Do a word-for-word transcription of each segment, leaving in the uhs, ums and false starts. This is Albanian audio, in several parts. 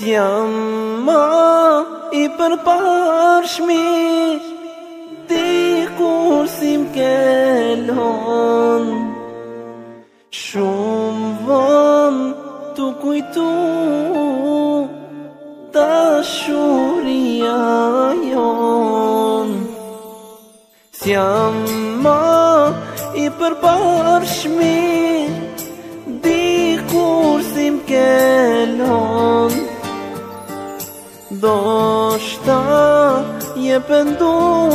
S'jam ma i përparshmi, dikur si m'kelon, shumë vonë t'u kujtu dashuria jon. S'jam ma i përparshmi, dikur si m'kelon, do shta je pendu,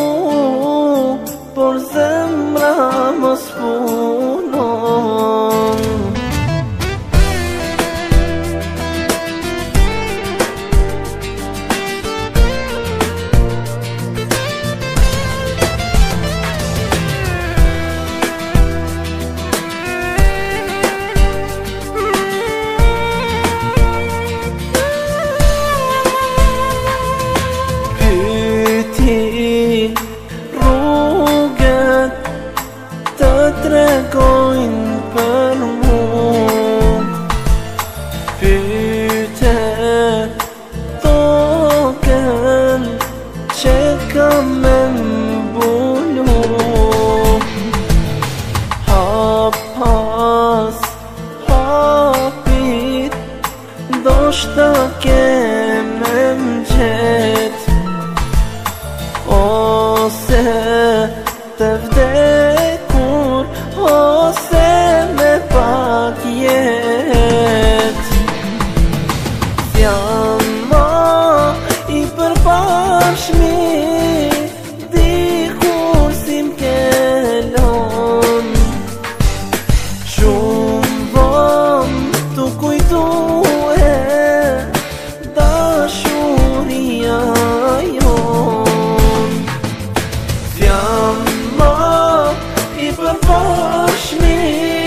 por zemra mos punon. Tregojnë për mu, pyte token që kam me mbulu. Hap pas hapit, do shta keme m'gjet, ose të vdekur, ose me pak jet. S'jam ma i përparshmi, dikur si m'kelon, shumë vonë t'u kujtu e dashuria jon. S'jam ma i përparshmi,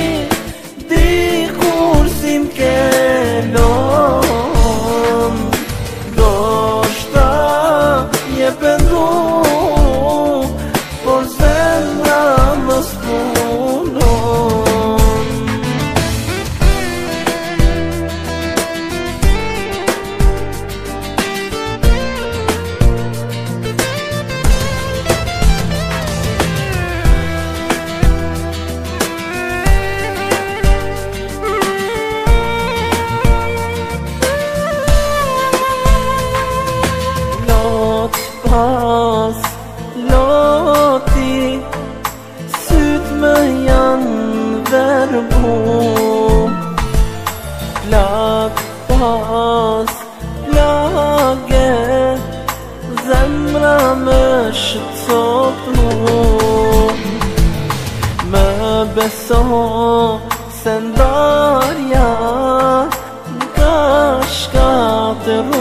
dikur si m'kelon, do shta je pendu, por zemra mos punon. Pas loti, syt më janë verbu, plak pas plage, zemra më shqetësotu. Më beso se ndarja nga shkatëru,